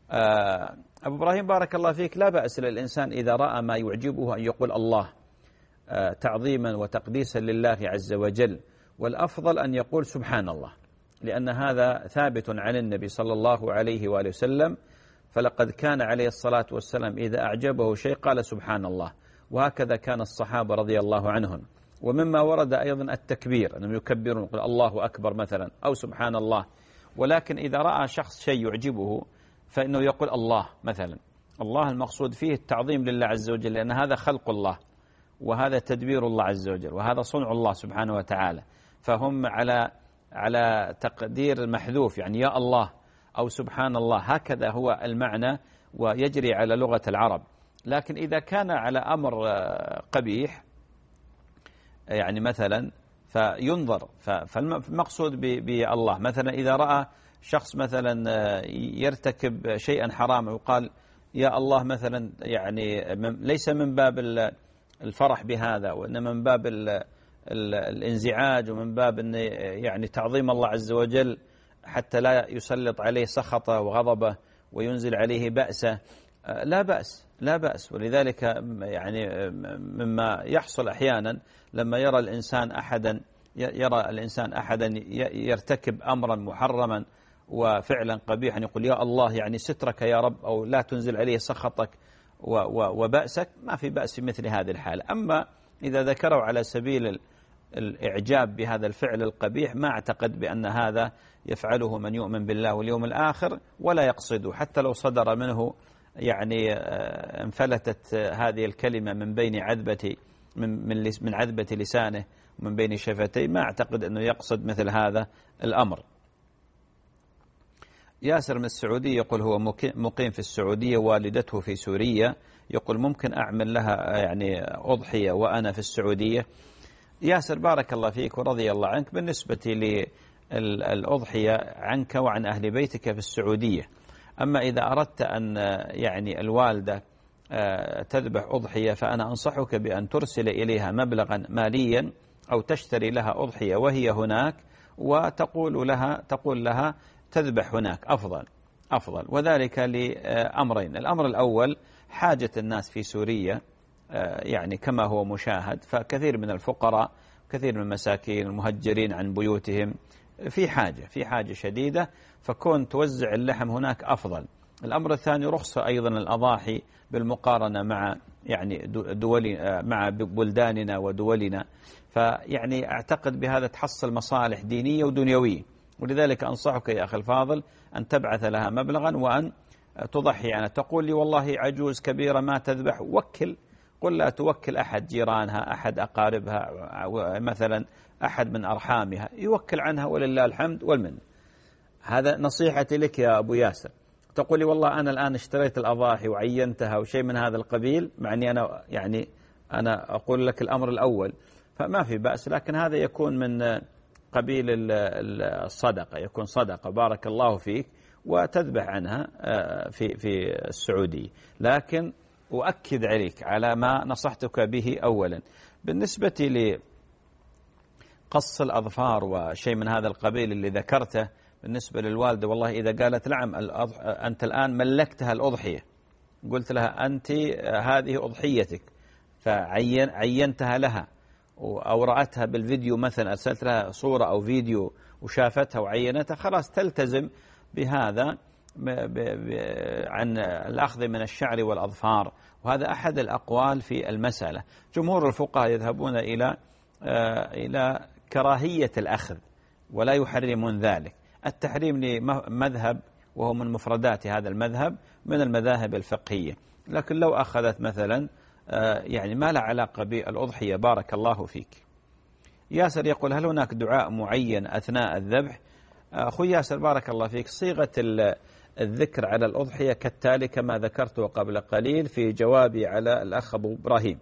أبو إبراهيم بارك الله فيك، لا بأس للإنسان إذا رأى ما يعجبه أن يقول الله تعظيما وتقديسا لله عز وجل، والأفضل أن يقول سبحان الله، لأن هذا ثابت عن النبي صلى الله عليه وآله وسلم، فلقد كان عليه الصلاة والسلام إذا أعجبه شيء قال سبحان الله، وهكذا كان الصحابة رضي الله عنهم. ومما ورد أيضا التكبير، أنهم يكبرون يقول الله أكبر مثلا أو سبحان الله. ولكن إذا رأى شخص شيء يعجبه فإنه يقول الله مثلا. الله المقصود فيه التعظيم لله عز وجل، لأن هذا خلق الله وهذا تدبير الله عز وجل وهذا صنع الله سبحانه وتعالى، فهم على على تقدير محذوف، يعني يا الله أو سبحان الله، هكذا هو المعنى ويجري على لغة العرب. لكن إذا كان على أمر قبيح يعني مثلا فينظر، فالمقصود بالله مثلا إذا رأى شخص مثلا يرتكب شيئا حراما وقال يا الله مثلا، يعني ليس من باب الفرح بهذا، وإنما من باب الانزعاج ومن باب أن يعني تعظيم الله عز وجل حتى لا يسلط عليه سخطه وغضبه وينزل عليه بأسه، لا بأس لا بأس. ولذلك يعني مما يحصل أحيانا لما يرى الإنسان أحدا يرى الإنسان أحدا يرتكب أمرا محرما وفعلا قبيحا يقول يا الله يعني سترك يا رب، أو لا تنزل عليه سخطك وبأسك، ما في بأس في مثل هذه الحالة. أما إذا ذكروا على سبيل الإعجاب بهذا الفعل القبيح، ما أعتقد بأن هذا يفعله من يؤمن بالله واليوم الآخر ولا يقصده، حتى لو صدر منه يعني انفلتت هذه الكلمة من بين عذبة من من من عذبة لسانه ومن بين شفتيه، ما أعتقد أنه يقصد مثل هذا الأمر. ياسر من السعودية يقول هو مقيم في السعودية، والدته في سوريا، يقول ممكن أعمل لها يعني أضحية وأنا في السعودية؟ ياسر بارك الله فيك ورضي الله عنك، بالنسبة للأضحية عنك وعن أهل بيتك في السعودية. أما إذا أردت أن يعني الوالدة تذبح أضحية، فأنا أنصحك بأن ترسل إليها مبلغا ماليا أو تشتري لها أضحية وهي هناك، وتقول لها تقول لها تذبح هناك أفضل أفضل وذلك لأمرين. الأمر الأول حاجة الناس في سوريا يعني كما هو مشاهد، فكثير من الفقراء كثير من المساكين المهجرين عن بيوتهم في حاجة في حاجة شديدة، فكون توزع اللحم هناك أفضل. الأمر الثاني رخصة أيضا الأضاحي بالمقارنة مع يعني دول مع بلداننا ودولنا، فيعني أعتقد بهذا تحصل مصالح دينية ودنيوية. ولذلك أنصحك يا أخي الفاضل أن تبعث لها مبلغا وأن تضحي عنها. تقول لي والله عجوز كبيرة ما تذبح، وكل قل لا توكل أحد جيرانها، أحد أقاربها، مثلا أحد من أرحامها يوكل عنها ولله الحمد والمن. هذا نصيحتي لك يا أبو ياسر. تقول لي والله أنا الآن اشتريت الأضاحي وعينتها وشيء من هذا القبيل، مع أني أنا يعني أنا أقول لك الأمر الأول، فما في بأس، لكن هذا يكون من قبيل الصدقة، يكون صدقة بارك الله فيك، وتذبح عنها في في السعودية. لكن أؤكد عليك على ما نصحتك به أولا. بالنسبة لقص الأظفار وشيء من هذا القبيل اللي ذكرته بالنسبة للوالدة، والله إذا قالت نعم أنت الآن ملكتها الأضحية، قلت لها أنت هذه أضحيتك، فعين عينتها لها أو رأتها بالفيديو مثلا، أرسلت لها صورة أو فيديو وشافتها وعينتها، خلاص تلتزم بهذا عن الأخذ من الشعر والأظفار. وهذا أحد الأقوال في المسألة. جمهور الفقهاء يذهبون إلى إلى كراهية الأخذ ولا يحرمون ذلك. التحريم لمذهب وهو من مفردات هذا المذهب من المذاهب الفقهية، لكن لو أخذت مثلا يعني ما لا علاقة بالأضحية بارك الله فيك. ياسر يقول هل هناك دعاء معين أثناء الذبح؟ أخوي ياسر بارك الله فيك، صيغة الذكر على الأضحية كالتالي كما ذكرته قبل قليل في جوابي على الأخ أبو إبراهيم.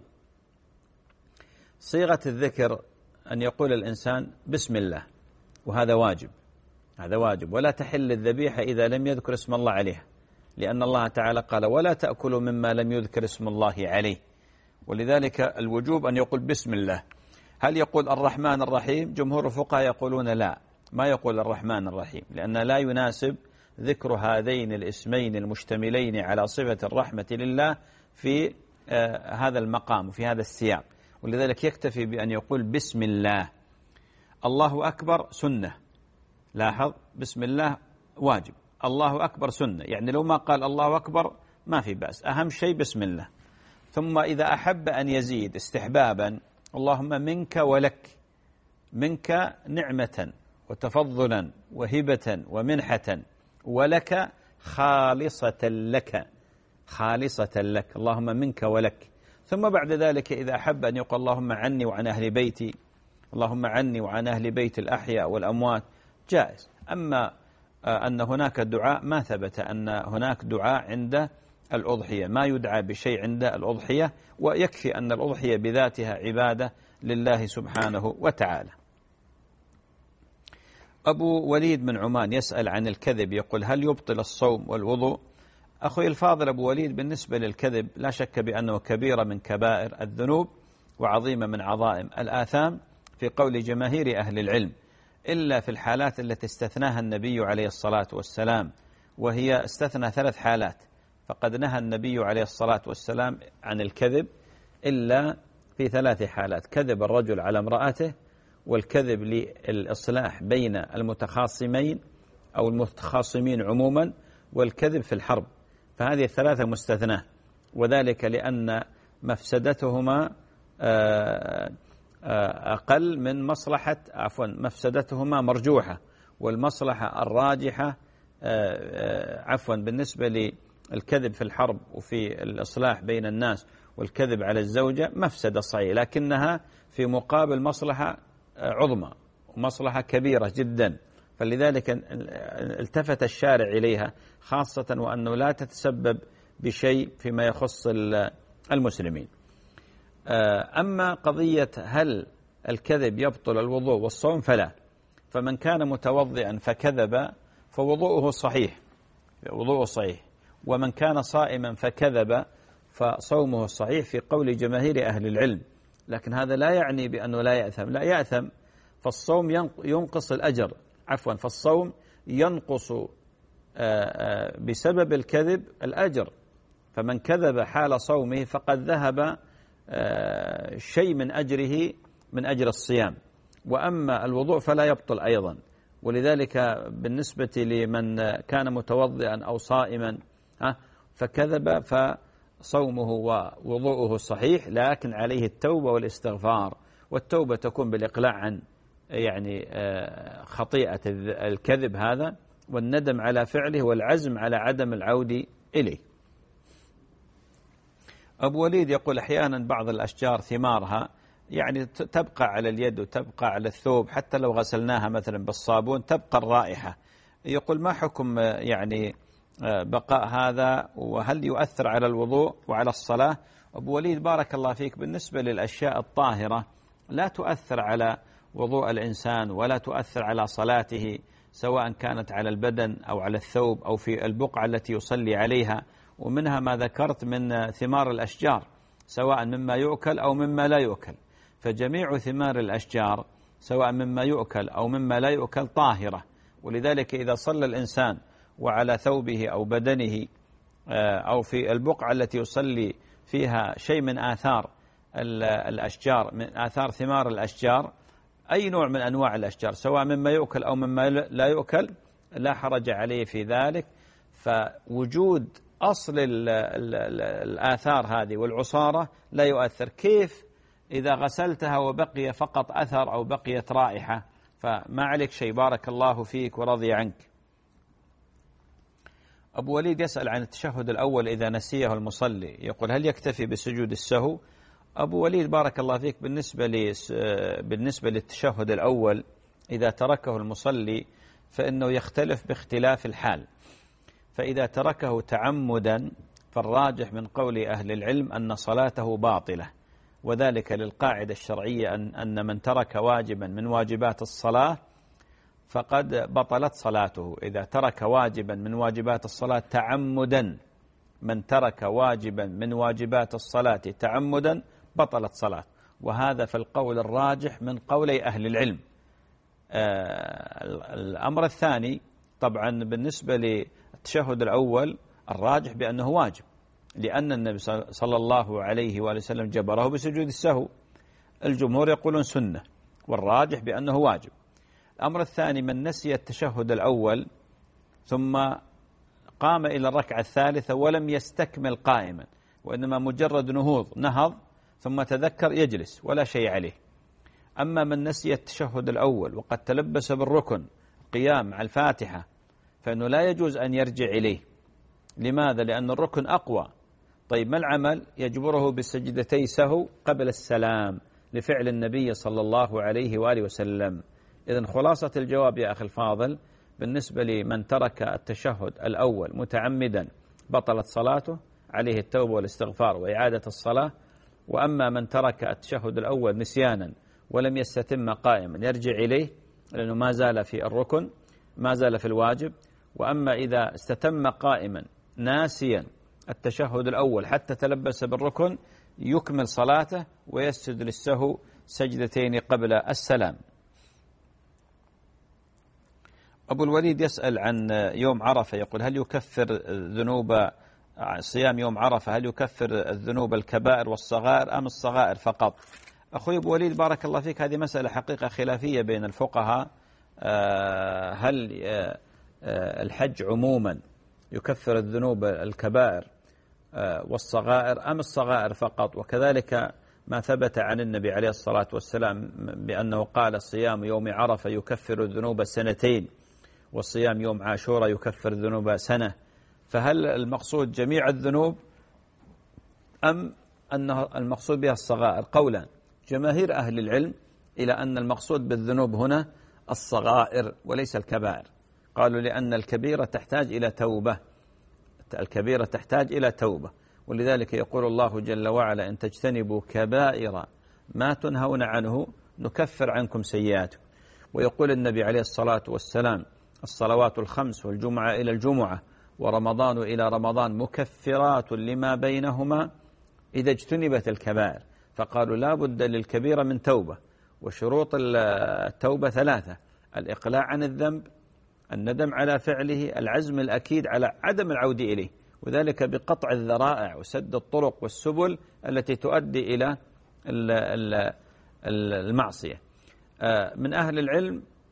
صيغة الذكر أن يقول الإنسان بسم الله، وهذا واجب، هذا واجب، ولا تحل الذبيحة إذا لم يذكر اسم الله عليها، لأن الله تعالى قال ولا تأكلوا مما لم يذكر اسم الله عليه، ولذلك الوجوب أن يقول بسم الله. هل يقول الرحمن الرحيم؟ جمهور الفقهاء يقولون لا، ما يقول الرحمن الرحيم، لأن لا يناسب ذكر هذين الاسمين المشتملين على صفة الرحمة لله في آه هذا المقام وفي هذا السياق، ولذلك يكتفي بأن يقول بسم الله. الله أكبر سنة، لاحظ بسم الله واجب، الله أكبر سنة، يعني لو ما قال الله أكبر ما في بأس، أهم شيء بسم الله. ثم إذا أحب أن يزيد استحبابا اللهم منك ولك، منك نعمة وتفضلا وهبة ومنحة، ولك خالصة لك، خالصة لك، اللهم منك ولك. ثم بعد ذلك إذا أحب أن يقول اللهم عني وعن أهل بيتي، اللهم عني وعن أهل بيت الأحياء والأموات، جائز. أما أن هناك دعاء ما ثبت أن هناك دعاء عند الأضحية، ما يدعى بشيء عند الأضحية، ويكفي أن الأضحية بذاتها عبادة لله سبحانه وتعالى. أبو وليد من عمان يسأل عن الكذب، يقول هل يبطل الصوم والوضوء؟ أخوي الفاضل أبو وليد، بالنسبة للكذب لا شك بأنه كبيرة من كبائر الذنوب وعظيمة من عظائم الآثام في قول جماهير أهل العلم، إلا في الحالات التي استثناها النبي عليه الصلاة والسلام، وهي استثنى ثلاث حالات، فقد نهى النبي عليه الصلاة والسلام عن الكذب إلا في ثلاث حالات: كذب الرجل على امرأته، والكذب للإصلاح بين المتخاصمين أو المتخاصمين عموما، والكذب في الحرب. فهذه الثلاثة مستثناة، وذلك لأن مفسدتهما أقل من مصلحة، عفوا مفسدتهما مرجوحة، والمصلحة الراجحة عفوا بالنسبة للكذب في الحرب وفي الإصلاح بين الناس والكذب على الزوجة مفسدة صحيحة، لكنها في مقابل مصلحة عظمى ومصلحة كبيرة جدا، فلذلك التفت الشارع إليها، خاصة وأنه لا تتسبب بشيء فيما يخص المسلمين. أما قضية هل الكذب يبطل الوضوء والصوم فلا، فمن كان متوضئا فكذب فوضوءه صحيح، وضوءه صحيح، ومن كان صائما فكذب فصومه صحيح في قول جماهير أهل العلم. لكن هذا لا يعني بأنه لا يأثم، لا يأثم، فالصوم ينقص الأجر، عفوا فالصوم ينقص بسبب الكذب الأجر، فمن كذب حال صومه فقد ذهب شيء من أجره من أجر الصيام. وأما الوضوء فلا يبطل أيضا، ولذلك بالنسبة لمن كان متوضئا أو صائما فكذب فصومه ووضوءه صحيح، لكن عليه التوبة والاستغفار، والتوبة تكون بالإقلاع عن يعني خطيئة الكذب هذا، والندم على فعله، والعزم على عدم العودة إليه. أبو وليد يقول أحيانا بعض الأشجار ثمارها يعني تبقى على اليد وتبقى على الثوب، حتى لو غسلناها مثلا بالصابون تبقى الرائحة. يقول ما حكم يعني بقاء هذا، وهل يؤثر على الوضوء وعلى الصلاة؟ أبو وليد بارك الله فيك، بالنسبة للأشياء الطاهرة لا تؤثر على وضوء الإنسان ولا تؤثر على صلاته، سواء كانت على البدن أو على الثوب أو في البقعة التي يصلي عليها، ومنها ما ذكرت من ثمار الأشجار سواء مما يؤكل أو مما لا يؤكل، فجميع ثمار الأشجار سواء مما يؤكل أو مما لا يؤكل طاهرة. ولذلك إذا صلى الإنسان وعلى ثوبه أو بدنه أو في البقعة التي يصلي فيها شيء من آثار الأشجار، من آثار ثمار الأشجار، أي نوع من أنواع الأشجار سواء مما يؤكل أو مما لا يؤكل، لا حرج عليه في ذلك. فوجود أصل ال ال ال الآثار هذه والعصارة لا يؤثر. كيف إذا غسلتها وبقي فقط أثر أو بقيت رائحة؟ فما عليك شيء، بارك الله فيك ورضي عنك. أبو وليد يسأل عن التشهد الأول إذا نسيه المصلي، يقول هل يكتفي بسجود السهو؟ أبو وليد بارك الله فيك، بالنسبة لي بالنسبة للتشهد الأول إذا تركه المصلي فإنه يختلف باختلاف الحال. فإذا تركه تعمدا فالراجح من قول أهل العلم أن صلاته باطلة، وذلك للقاعدة الشرعية أن أن من ترك واجبا من واجبات الصلاة فقد بطلت صلاته. إذا ترك واجبا من واجبات الصلاة تعمدا، من ترك واجبا من واجبات الصلاة تعمدا بطلت صلاة، وهذا في القول الراجح من قولي أهل العلم. آه الأمر الثاني طبعا بالنسبة للتشهد الأول الراجح بأنه واجب، لأن النبي صلى الله عليه وآله وسلم جبره بسجود السهو. الجمهور يقولون سنة، والراجح بأنه واجب. الأمر الثاني من نسي التشهد الأول ثم قام إلى الركعة الثالثة ولم يستكمل قائما، وإنما مجرد نهوض نهض ثم تذكر يجلس ولا شيء عليه. أما من نسي التشهد الأول وقد تلبس بالركن قيام على الفاتحة فإنه لا يجوز أن يرجع إليه. لماذا؟ لأن الركن أقوى. طيب ما العمل؟ يجبره بسجدتي سهو قبل السلام لفعل النبي صلى الله عليه وآله وسلم. إذن خلاصة الجواب يا أخي الفاضل، بالنسبة لمن ترك التشهد الأول متعمدا بطلت صلاته، عليه التوبة والاستغفار وإعادة الصلاة. وأما من ترك التشهد الأول نسيانا ولم يستتم قائما يرجع إليه، لأنه ما زال في الركن، ما زال في الواجب. وأما إذا استتم قائما ناسيا التشهد الأول حتى تلبس بالركن يكمل صلاته ويسجد للسهو سجدتين قبل السلام. أبو الوليد يسأل عن يوم عرفة، يقول هل يكفر ذنوب صيام يوم عرفة، هل يكفر الذنوب الكبائر والصغائر أم الصغائر فقط؟ أخوي أبو وليد بارك الله فيك، هذه مسألة حقيقة خلافية بين الفقهاء. هل الحج عموما يكفر الذنوب الكبائر والصغائر أم الصغائر فقط؟ وكذلك ما ثبت عن النبي عليه الصلاة والسلام بأنه قال صيام يوم عرفة يكفر الذنوب سنتين، والصيام يوم عاشوراء يكفر الذنوب سنة. فهل المقصود جميع الذنوب أم أنه المقصود بها الصغائر؟ قولا جماهير أهل العلم إلى أن المقصود بالذنوب هنا الصغائر وليس الكبائر. قالوا لأن الكبيرة تحتاج إلى توبة، الكبيرة تحتاج إلى توبة، ولذلك يقول الله جل وعلا إن تجتنبوا كبائر ما تنهون عنه نكفر عنكم سيئاتكم. ويقول النبي عليه الصلاة والسلام الصلوات الخمس والجمعة إلى الجمعة ورمضان إلى رمضان مكفرات لما بينهما إذا اجتنبت الكبائر. فقالوا لا بد للكبيرة من توبة، وشروط التوبة ثلاثة: الإقلاع عن الذنب، الندم على فعله، العزم الأكيد على عدم العودة إليه، وذلك بقطع الذرائع وسد الطرق والسبل التي تؤدي إلى المعصية. من أهل العلم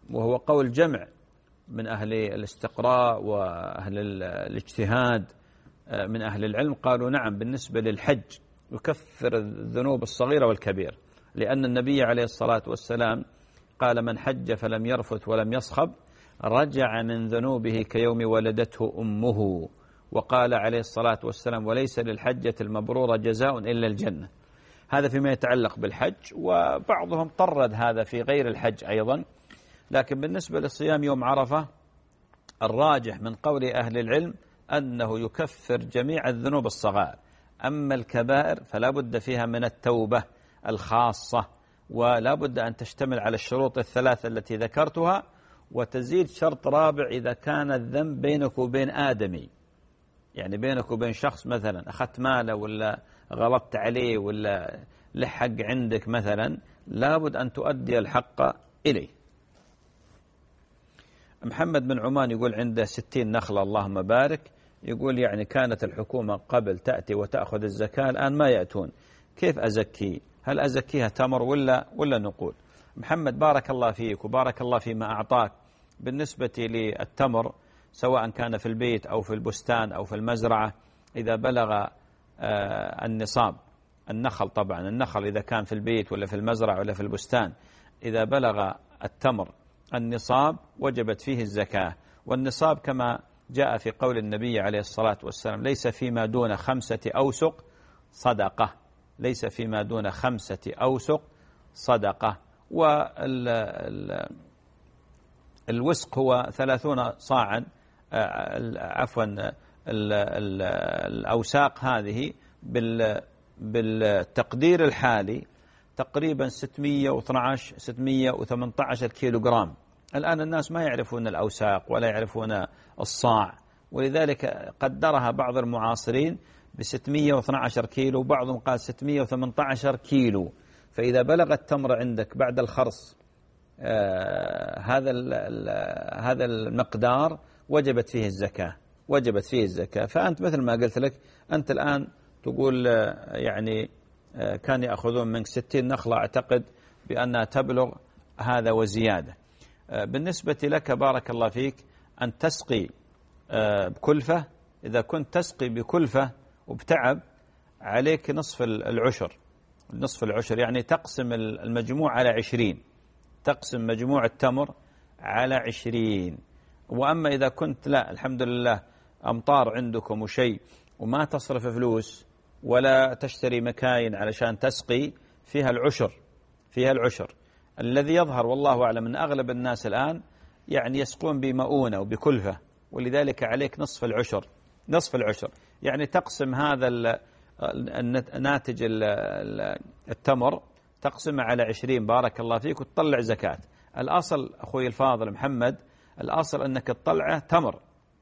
وهو قول جمع من أهل الاستقراء وأهل الاجتهاد من أهل العلم، قالوا نعم بالنسبة للحج يكفر الذنوب الصغيرة والكبيرة، لأن النبي عليه الصلاة والسلام قال من حج فلم يرفث ولم يصخب رجع من ذنوبه كيوم ولدته أمه. وقال عليه الصلاة والسلام وليس للحجة المبرورة جزاء إلا الجنة. هذا فيما يتعلق بالحج، وبعضهم طرد هذا في غير الحج أيضا. لكن بالنسبة للصيام يوم عرفة الراجح من قول أهل العلم أنه يكفر جميع الذنوب الصغائر، أما الكبائر فلا بد فيها من التوبة الخاصة، ولا بد أن تشتمل على الشروط الثلاثة التي ذكرتها، وتزيد شرط رابع إذا كان الذنب بينك وبين آدمي، يعني بينك وبين شخص مثلا أخذت ماله ولا غلطت عليه ولا لحق عندك مثلا، لابد أن تؤدي الحق إليه. محمد بن عمان يقول عنده ستين نخلة اللهم بارك، يقول يعني كانت الحكومة قبل تأتي وتأخذ الزكاة، الآن ما يأتون، كيف أزكي؟ هل أزكيها تمر ولا ولا نقود؟ محمد بارك الله فيك وبارك الله فيما أعطاك. بالنسبة للتمر سواء كان في البيت أو في البستان أو في المزرعة، إذا بلغ النصاب، النخل طبعا، النخل إذا كان في البيت ولا في المزرعة ولا في البستان، إذا بلغ التمر النصاب وجبت فيه الزكاة. والنصاب كما جاء في قول النبي عليه الصلاة والسلام ليس فيما دون خمسة أوسق صدقة، ليس فيما دون خمسة أوسق صدقة. والوسق هو ثلاثون صاعا، عفوا الأوساق هذه بالتقدير الحالي تقريبا ستمئة واثني عشر ستمئة وثمانية عشر كيلو جرام. الآن الناس ما يعرفون الأوساق ولا يعرفون الصاع، ولذلك قدرها بعض المعاصرين بستمئة واثني عشر كيلو، وبعضهم قال ستمئة وثمانية عشر كيلو. فإذا بلغ التمر عندك بعد الخرص آه هذا هذا المقدار وجبت فيه الزكاة، وجبت فيه الزكاة. فأنت مثل ما قلت لك، أنت الآن تقول آه يعني آه كان يأخذون منك ستين نخلة، أعتقد بأنها تبلغ هذا وزيادة. آه بالنسبة لك بارك الله فيك أن تسقي آه بكلفة، إذا كنت تسقي بكلفة وبتعب عليك نصف العشر، نصف العشر يعني تقسم المجموع على عشرين، تقسم مجموع التمر على عشرين. وأما إذا كنت لا الحمد لله أمطار عندكم وشيء وما تصرف فلوس ولا تشتري مكاين علشان تسقي، فيها العشر، فيها العشر. الذي يظهر والله أعلم من أغلب الناس الآن يعني يسقون بمؤونة وبكلفة، ولذلك عليك نصف العشر، نصف العشر يعني تقسم هذا الناتج التمر تقسمه على عشرين بارك الله فيك وتطلع زكاة. الأصل أخوي الفاضل محمد، الأصل أنك تطلعه تمر،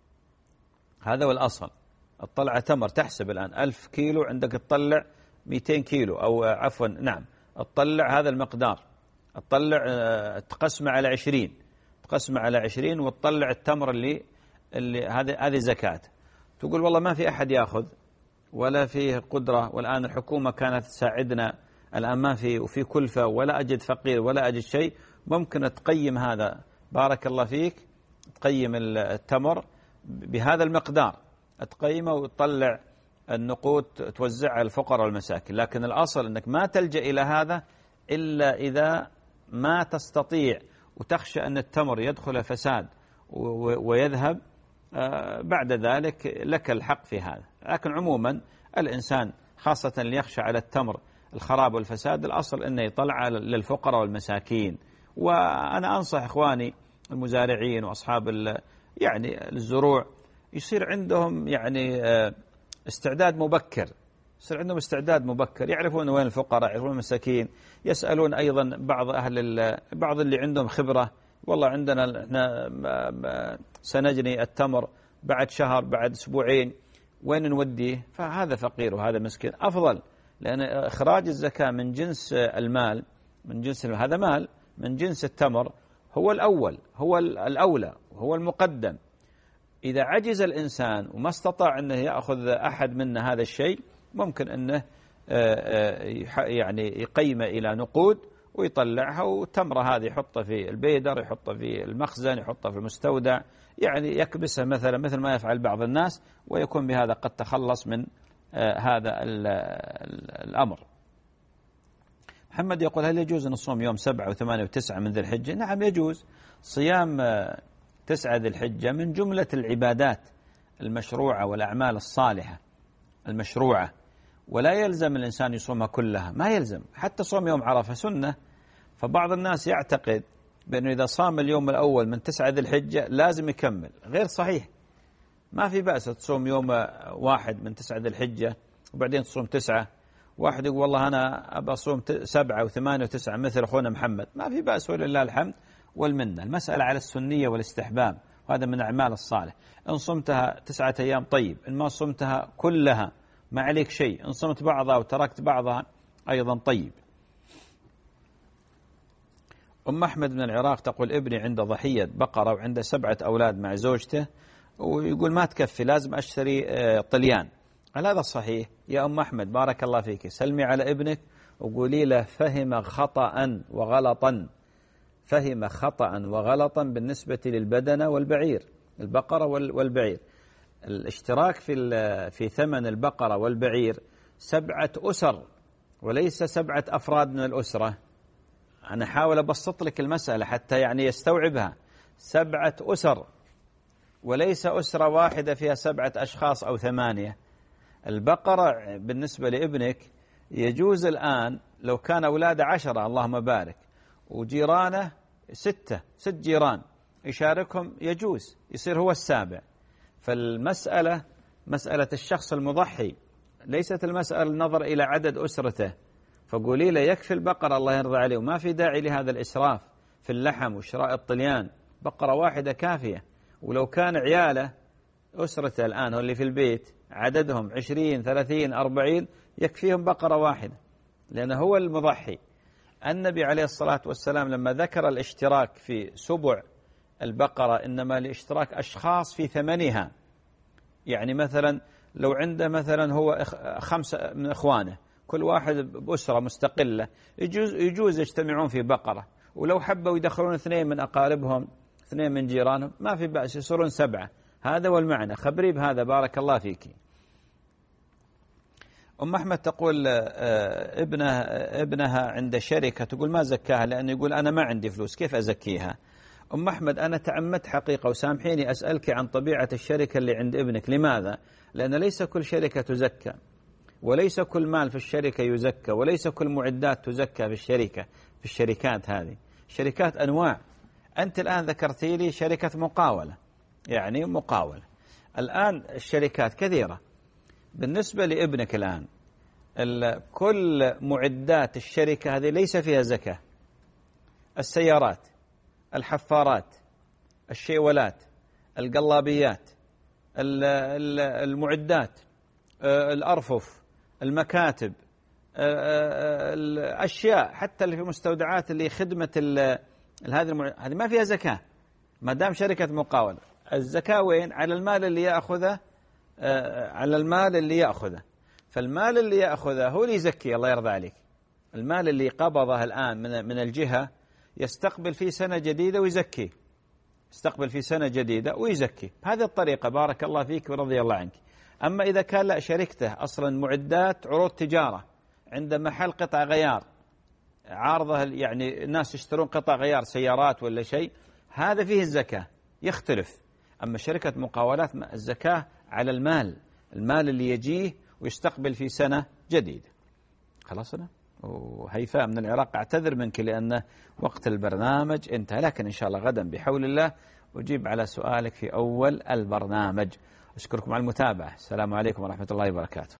هذا هو الأصل، تطلع تمر. تحسب الآن ألف كيلو عندك تطلع مئتين كيلو، أو عفوا نعم تطلع هذا المقدار، تطلع تقسمه على عشرين، تقسمه على عشرين وتطلع التمر اللي اللي هذه هذه زكاة. تقول والله ما في أحد يأخذ ولا فيه قدرة، والآن الحكومة كانت تساعدنا، الآن ما في وفي كلفة ولا أجد فقير ولا أجد شيء. ممكن تقيم هذا بارك الله فيك، تقيم التمر بهذا المقدار، تقيمه وتطلع النقود توزعها على الفقراء والمساكين. لكن الأصل أنك ما تلجأ إلى هذا إلا إذا ما تستطيع وتخشى أن التمر يدخل فساد ويذهب، بعد ذلك لك الحق في هذا. لكن عموما الإنسان خاصة اللي يخشى على التمر الخراب والفساد، الأصل أنه يطلع للفقراء والمساكين. وأنا أنصح إخواني المزارعين وأصحاب يعني الزروع يصير عندهم يعني استعداد مبكر، يصير عندهم استعداد مبكر، يعرفون وين الفقراء، يعرفون المساكين، يسألون أيضا بعض أهل بعض اللي عندهم خبرة، والله عندنا احنا سنجني التمر بعد شهر بعد أسبوعين، وين نوديه؟ فهذا فقير وهذا مسكين أفضل، لأن إخراج الزكاة من جنس المال، من جنس المال هذا مال من جنس التمر هو الأول، هو الأولى وهو المقدم. إذا عجز الإنسان وما استطاع أنه يأخذ أحد منا هذا الشيء، ممكن أنه يعني يقيم إلى نقود ويطلعها، وتمرة هذه يحطها في البيدر، يحطها في المخزن، يحطها في المستودع، يعني يكبسها مثلا مثل ما يفعل بعض الناس، ويكون بهذا قد تخلص من آه هذا ال ال الأمر. محمد يقول: هل يجوز أن نصوم يوم سبعة وثمانية وتسعة من ذي الحجة؟ نعم يجوز. صيام آه تسعة ذي الحجة من جملة العبادات المشروعة والأعمال الصالحة المشروعة، ولا يلزم الإنسان يصومها كلها، ما يلزم. حتى صوم يوم عرفة سنة. فبعض الناس يعتقد بأنه إذا صام اليوم الأول من تسعة ذي الحجة لازم يكمل. غير صحيح. ما في بأس تصوم يوم واحد من تسعة ذي الحجة وبعدين تصوم تسعة. واحد يقول: والله أنا أبى أصوم سبعة وثمانية وتسعة مثل أخونا محمد. ما في بأس، ولله الحمد والمنة. المسألة على السنية والاستحباب، وهذا من أعمال الصالح. إن صمتها تسعة أيام طيب، إن ما صمتها كلها ما عليك شيء، إن صمت بعضها وتركت بعضها أيضا طيب. أم أحمد من العراق تقول: ابني عنده ضحية بقرة وعنده سبعة أولاد مع زوجته، ويقول ما تكفي، لازم أشتري طليان. هل هذا صحيح؟ يا أم أحمد بارك الله فيك، سلمي على ابنك وقولي له فهم خطأ وغلطا، فهم خطأ وغلطا بالنسبة للبدنة والبعير، البقرة والبعير. الاشتراك في في ثمن البقرة والبعير سبعة أسر وليس سبعة أفراد من الأسرة. أنا أحاول أبسط لك المسألة حتى يعني يستوعبها. سبعة أسر وليس أسرة واحدة فيها سبعة أشخاص أو ثمانية. البقرة بالنسبة لابنك يجوز الآن لو كان أولاده عشرة اللهم بارك وجيرانه ستة ست جيران يشاركهم، يجوز، يصير هو السابع. فالمسألة مسألة الشخص المضحي، ليست المسألة النظر إلى عدد أسرته. فقولي له يكفي البقرة الله يرضى عليه، وما في داعي لهذا الإسراف في اللحم وشراء الطليان. بقرة واحدة كافية. ولو كان عياله أسرته الآن هو اللي في البيت عددهم عشرين ثلاثين أربعين يكفيهم بقرة واحدة، لأنه هو المضحي. النبي عليه الصلاة والسلام لما ذكر الاشتراك في سبع البقرة إنما لاشتراك أشخاص في ثمنها. يعني مثلا لو عنده مثلا هو خمسة من إخوانه كل واحد بأسرة مستقلة، يجوز, يجوز يجتمعون في بقرة. ولو حبوا يدخلون اثنين من أقاربهم اثنين من جيرانهم ما في بأس، يصيرون سبعة. هذا هو المعنى. خبري بهذا بارك الله فيك. أم أحمد تقول ابنها, ابنها عند شركة، تقول ما زكاها لأنه يقول أنا ما عندي فلوس، كيف أزكيها؟ أم أحمد أنا تعمدت حقيقة وسامحيني أسألك عن طبيعة الشركة اللي عند ابنك. لماذا؟ لأن ليس كل شركة تزكى، وليس كل مال في الشركة يزكى، وليس كل معدات تزكى في الشركة في الشركات هذه. شركات أنواع. أنت الآن ذكرتي لي شركة مقاولة، يعني مقاولة. الآن الشركات كثيرة. بالنسبة لابنك الآن كل معدات الشركة هذه ليس فيها زكاة. السيارات، الحفارات، الشيولات، القلابيات، المعدات، الأرفف، المكاتب، الأشياء حتى اللي في مستودعات اللي خدمة هذه هذه ما فيها زكاة ما دام شركة مقاولة. الزكاة وين؟ على المال اللي يأخذه، على المال اللي يأخذه. فالمال اللي يأخذه هو اللي يزكي الله يرضى عليك. المال اللي قبضه الآن من من الجهة يستقبل في سنة جديدة ويزكي، يستقبل في سنة جديدة ويزكي. بهذه الطريقة بارك الله فيك ورضي الله عنك. أما إذا كان لا شركته أصلا معدات عروض تجارة، عند محل قطع غيار عارضة، يعني الناس يشترون قطع غيار سيارات ولا شيء، هذا فيه الزكاة يختلف. أما شركة مقاولات الزكاة على المال، المال اللي يجيه ويستقبل في سنة جديدة. خلاصنا. وهيفاء من العراق أعتذر منك لأن وقت البرنامج انتهى، لكن إن شاء الله غدا بحول الله أجيب على سؤالك في أول البرنامج. أشكركم على المتابعة. السلام عليكم ورحمة الله وبركاته.